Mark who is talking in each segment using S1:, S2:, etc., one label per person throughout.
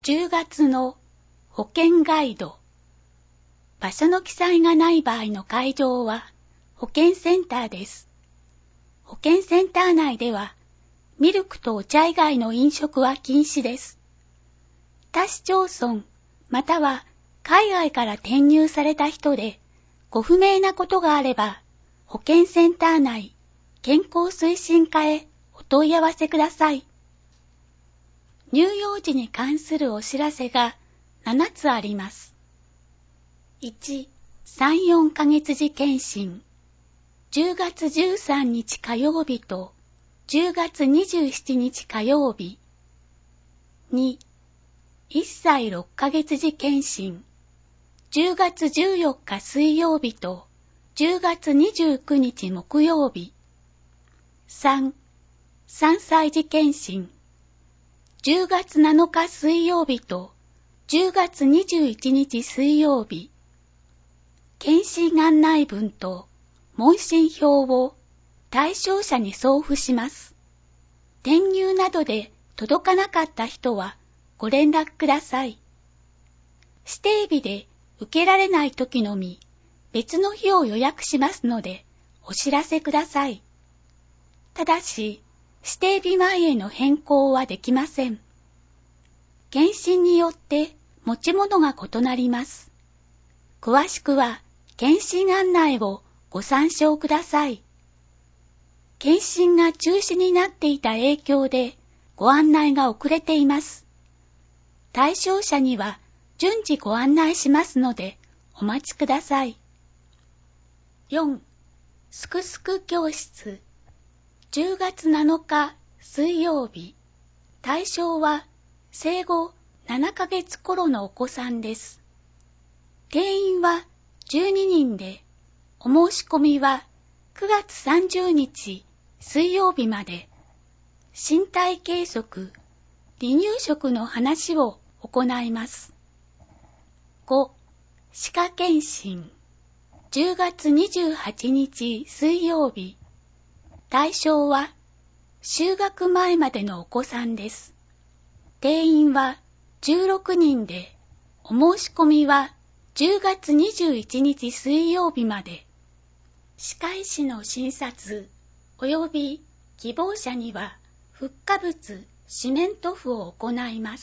S1: 10月の保険ガイド。場所の記載がない場合の会場は保健センターです。保健センター内ではミルクとお茶以外の飲食は禁止です。他市町村または海外から転入された人でご不明なことがあれば保健センター内健康推進課へお問い合わせください。乳幼児に関するお知らせが7つあります。1、3、4ヶ月時検診。10月13日火曜日と10月27日火曜日。2、1歳6ヶ月時検診。10月14日水曜日と10月29日木曜日。3、3歳児検診。10月7日水曜日と10月21日水曜日。検診案内文と問診票を対象者に送付します。転入などで届かなかった人はご連絡ください。指定日で受けられないときのみ別の日を予約しますのでお知らせください。ただし、指定日前への変更はできません。検診によって持ち物が異なります。詳しくは検診案内をご参照ください。検診が中止になっていた影響でご案内が遅れています。対象者には順次ご案内しますのでお待ちください。4. すくすく教室。10月7日水曜日。対象は生後7ヶ月頃のお子さんです。定員は12人で、お申し込みは9月30日水曜日まで。身体計測、離乳食の話を行います。5. 歯科検診。10月28日水曜日。対象は就学前までのお子さんです。定員は16人で、お申し込みは10月21日水曜日まで。歯科医師の診察及び希望者にはフッ化物四面塗布を行います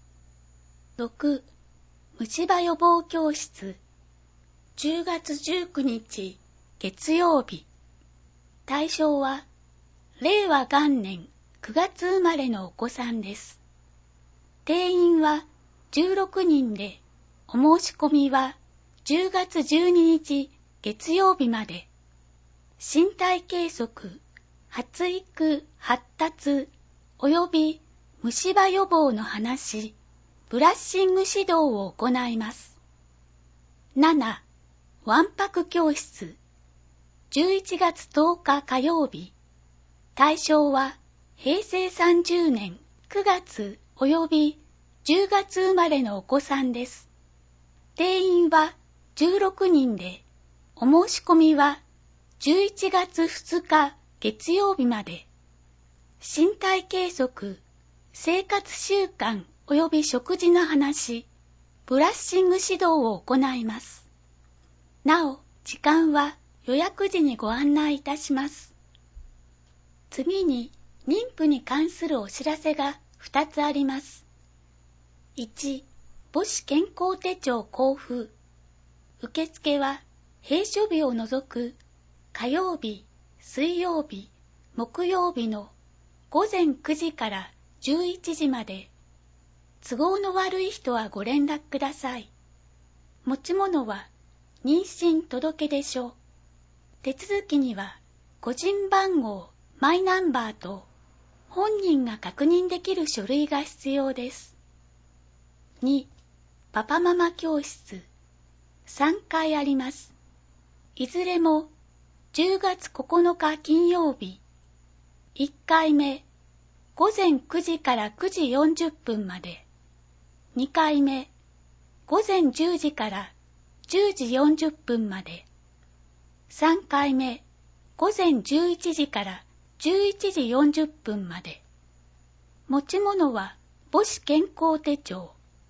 S1: 。6. 虫歯予防教室。10月19日月曜日。対象は令和元年9月生まれのお子さんです。定員は16人で、お申し込みは10月12日月曜日まで。身体計測、発育、発達、及び虫歯予防の話、ブラッシング指導を行います。7. わんぱく教室。11月10日火曜日。対象は平成30年9月及び10月生まれのお子さんです。定員は16人で、お申し込みは11月2日月曜日まで。身体計測、生活習慣及び食事の話、ブラッシング指導を行います。なお、時間は予約時にご案内いたします。次に、妊婦に関するお知らせが2つあります。1、母子健康手帳交付。受付は、閉所日を除く火曜日、水曜日、木曜日の午前9時から11時まで。都合の悪い人はご連絡ください。持ち物は、妊娠届出書。手続きには、個人番号、マイナンバーと、本人が確認できる書類が必要です。2、パパママ教室。3回あります。いずれも、10月9日金曜日。1回目、午前9時から9時40分まで。2回目、午前10時から10時40分まで。3回目、午前11時から11時40分まで。持ち物は母子健康手帳、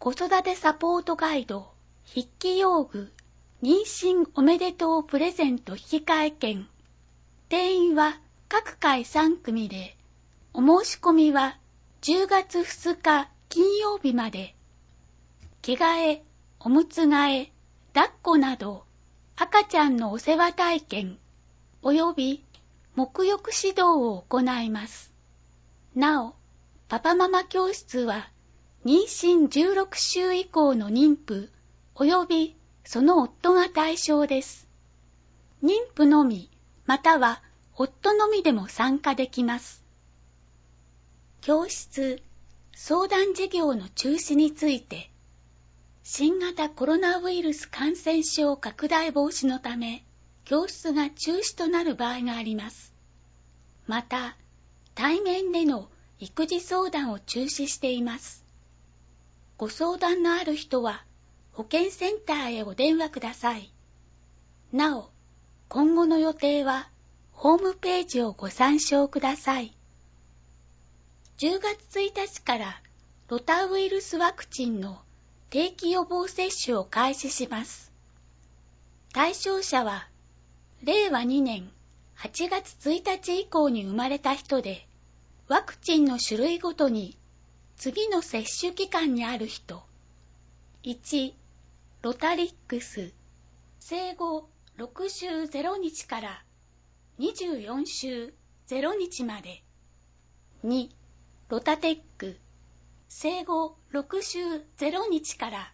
S1: 子育てサポートガイド、筆記用具、妊娠おめでとうプレゼント引換券。定員は各回3組で、お申し込みは10月2日金曜日まで。着替え、おむつ替え、抱っこなど、赤ちゃんのお世話体験、および沐浴指導を行います。なお、パパママ教室は、妊娠16週以降の妊婦、およびその夫が対象です。妊婦のみ、または夫のみでも参加できます。教室、相談事業の中止について、新型コロナウイルス感染症拡大防止のため、教室が中止となる場合があります。また、対面での育児相談を中止しています。ご相談のある人は、保健センターへお電話ください。なお、今後の予定は、ホームページをご参照ください。10月1日からロタウイルスワクチンの定期予防接種を開始します。対象者は、令和2年8月1日以降に生まれた人で、ワクチンの種類ごとに次の接種期間にある人。1、ロタリックス、生後6週0日から24週0日まで。2、ロタテック、生後6週0日から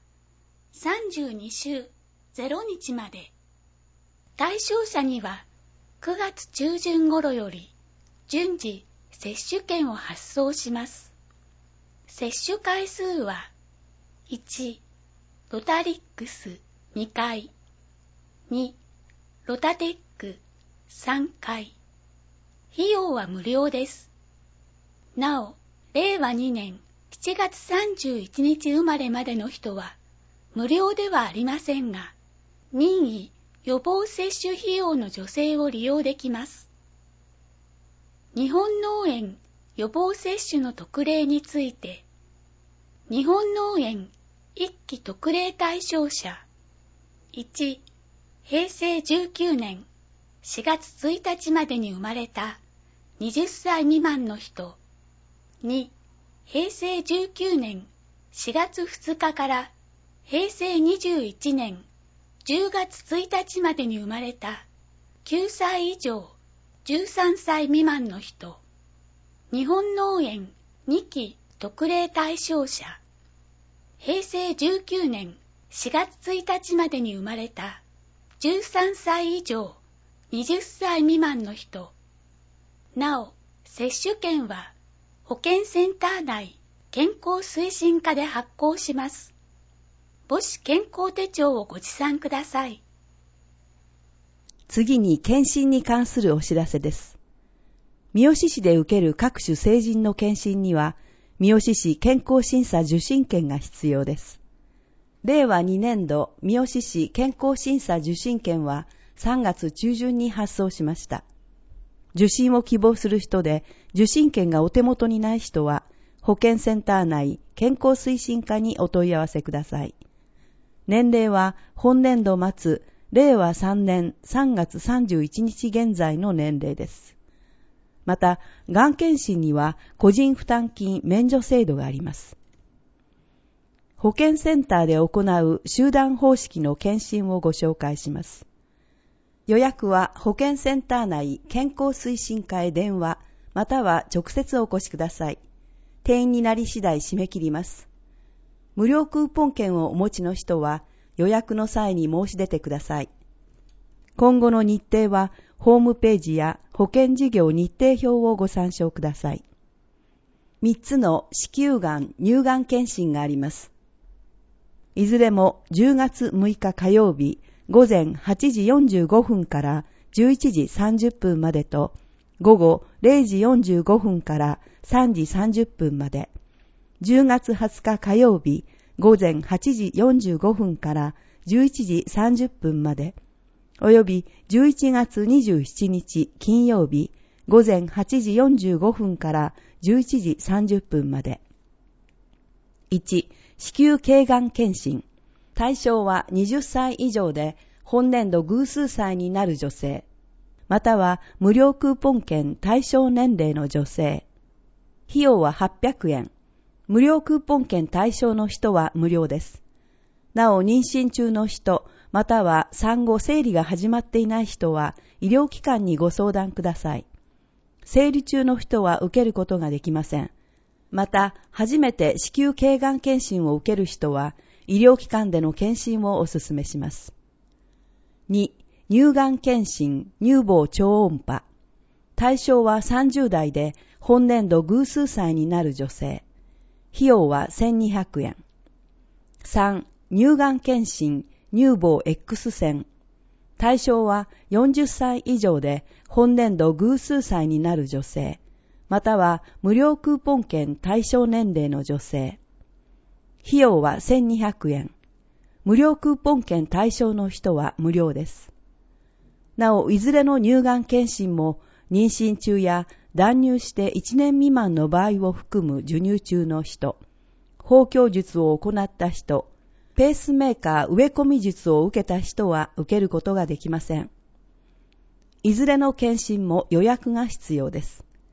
S1: 32週0日まで。対象者には9月中旬頃より順次接種券を発送します。接種回数は1、ロタリックス2回、2、ロタテック3回。費用は無料です。なお、令和2年7月31日生まれまでの人は無料ではありませんが、任意予防接種費用の助成を利用できます。日本脳炎予防接種の特例について、日本脳炎1期特例対象者、1、平成19年4月1日までに生まれた20歳未満の人、2、平成19年4月2日から平成21年10月1日までに生まれた9歳以上13歳未満の人、日本脳炎2期特例対象者、平成19年4月1日までに生まれた13歳以上20歳未満の人。なお、接種券は保健センター内健康推進課で発行します。母子健康手帳をご持参ください。
S2: 次に検診に関するお知らせです。三好市で受ける各種成人の検診には、三好市健康審査受診券が必要です。令和2年度三好市健康審査受診券は3月中旬に発送しました。受診を希望する人で受診券がお手元にない人は、保健センター内健康推進課にお問い合わせください。年齢は本年度末、令和3年3月31日現在の年齢です。また、がん検診には個人負担金免除制度があります。保健センターで行う集団方式の検診をご紹介します。予約は保健センター内健康推進課へ電話、または直接お越しください。定員になり次第締め切ります。無料クーポン券をお持ちの人は予約の際に申し出てください。今後の日程はホームページや保健事業日程表をご参照ください。3つの子宮がん、乳がん検診があります。いずれも10月6日火曜日午前8時45分から11時30分までと、午後0時45分から3時30分まで、10月20日火曜日午前8時45分から11時30分まで、および11月27日金曜日午前8時45分から11時30分まで。1、 子宮頸がん検診。対象は20歳以上で本年度偶数歳になる女性、または無料クーポン券対象年齢の女性。費用は800円。無料クーポン券対象の人は無料です。なお、妊娠中の人、または産後生理が始まっていない人は医療機関にご相談ください。生理中の人は受けることができません。また、初めて子宮頸がん検診を受ける人は、医療機関での検診をお勧めします。2、乳がん検診、乳房超音波。対象は30代で本年度偶数歳になる女性。費用は1200円。3、乳がん検診、乳房 X 線。対象は40歳以上で本年度偶数歳になる女性、または無料クーポン券対象年齢の女性。費用は1200円。無料クーポン券対象の人は無料です。なお、いずれの乳がん検診も妊娠中や断乳して1年未満の場合を含む授乳中の人、包協術を行った人、ペースメーカー植え込み術を受けた人は受けることができません。いずれの検診も予約が必要です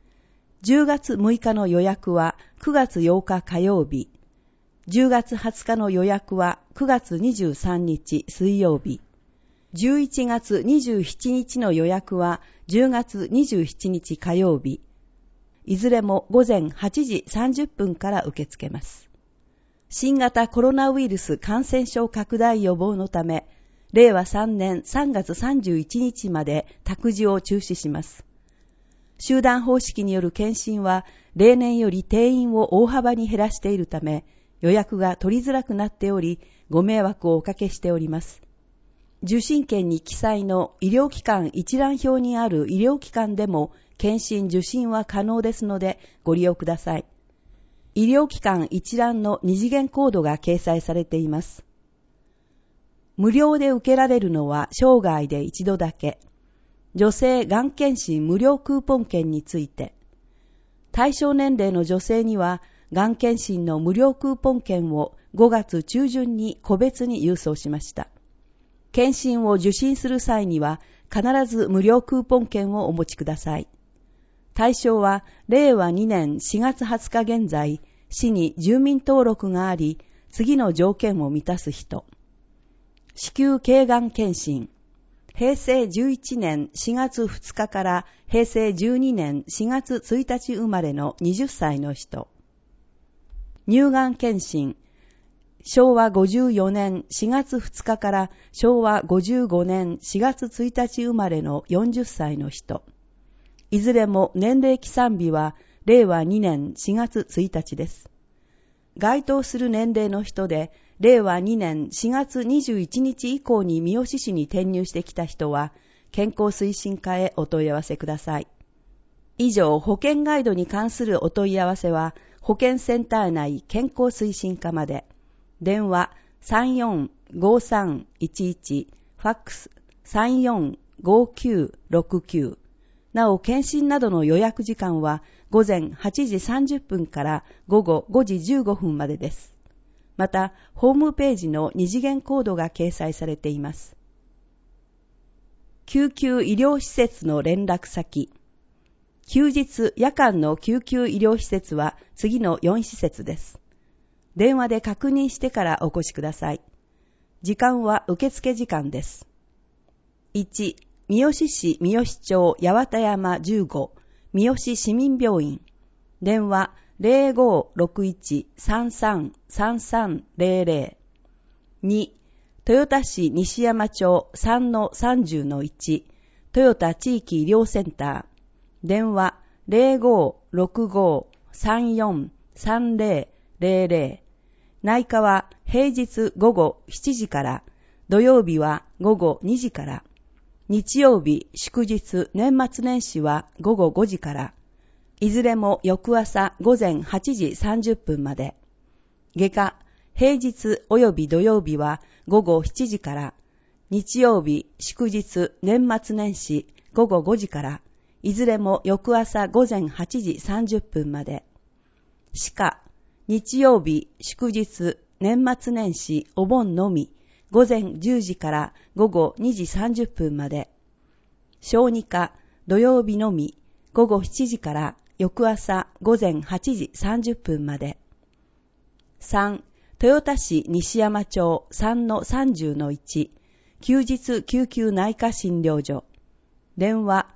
S2: 。10月6日の予約は9月8日火曜日、10月20日の予約は9月23日水曜日、11月27日の予約は10月27日火曜日、いずれも午前8時30分から受け付けます。新型コロナウイルス感染症拡大予防のため、令和3年3月31日まで託児を中止します。集団方式による検診は例年より定員を大幅に減らしているため、予約が取りづらくなっており、ご迷惑をおかけしております。受診券に記載の医療機関一覧表にある医療機関でも検診受診は可能ですのでご利用ください。医療機関一覧の二次元コードが掲載されています。無料で受けられるのは生涯で一度だけ。女性がん検診無料クーポン券について、対象年齢の女性にはがん検診の無料クーポン券を5月中旬に個別に郵送しました。検診を受診する際には必ず無料クーポン券をお持ちください。対象は令和2年4月20日現在、市に住民登録があり、次の条件を満たす人。子宮頸がん検診。平成11年4月2日から平成12年4月1日生まれの20歳の人。乳がん検診。昭和54年4月2日から昭和55年4月1日生まれの40歳の人。いずれも年齢起算日は令和2年4月1日です。該当する年齢の人で、令和2年4月21日以降に三好市に転入してきた人は、健康推進課へお問い合わせください。以上、保険ガイドに関するお問い合わせは、保健センター内健康推進課まで。電話 345311、ファックス 345969。なお、検診などの予約時間は午前8時30分から午後5時15分までです。また、ホームページの二次元コードが掲載されています。救急医療施設の連絡先。休日・夜間の救急医療施設は次の4施設です。電話で確認してからお越しください。時間は受付時間です。1、三好市三好町八幡山15三好市民病院。電話 0561-333300。2、豊田市西山町 3-30-1 トヨタ地域医療センター。電話 0565-343000。内科は平日午後7時から、土曜日は午後2時から、日曜日、祝日、年末年始は午後5時から、いずれも翌朝午前8時30分まで。外科、平日及び土曜日は午後7時から、日曜日、祝日、年末年始午後5時から、いずれも翌朝午前8時30分まで。歯科、日曜日、祝日、 年末年始お盆のみ、午前10時から午後2時30分まで。小児科、土曜日のみ、午後7時から翌朝午前8時30分まで。3、豊田市西山町 3-30-1、休日救急内科診療所。電話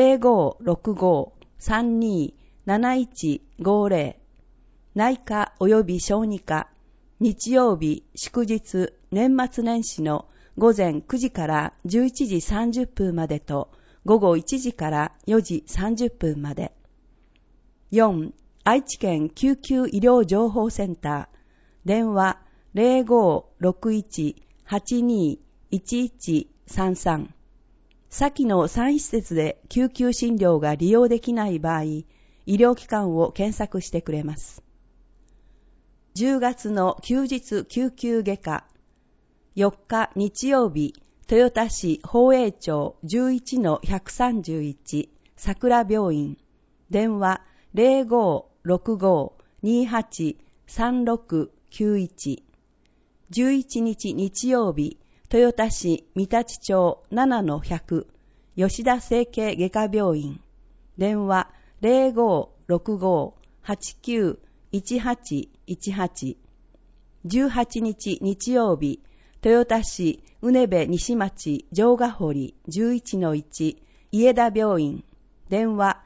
S2: 0565-327150。内科及び小児科、日曜日、祝日、年末年始の午前9時から11時30分までと、午後1時から4時30分まで。4、愛知県救急医療情報センター。電話0561-821133。先の3施設で救急診療が利用できない場合、医療機関を検索してくれます。10月の休日救急外科。4日日曜日、豊田市宝永町 11-131 桜病院。電話0565-283691。11日日曜日、豊田市三立町 7-100 吉田整形外科病院。電話0565-891818。18日日曜日、豊田市うねべ西町城ヶ堀 11-1 家田病院。電話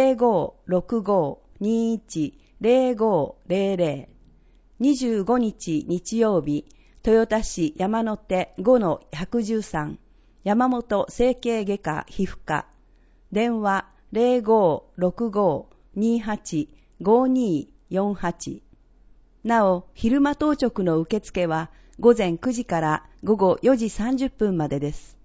S2: 0565-210500。25日日曜日、豊田市山手 5-113 山本整形外科皮膚科。電話0565-285248。なお、昼間当直の受付は午前9時から午後4時30分までです。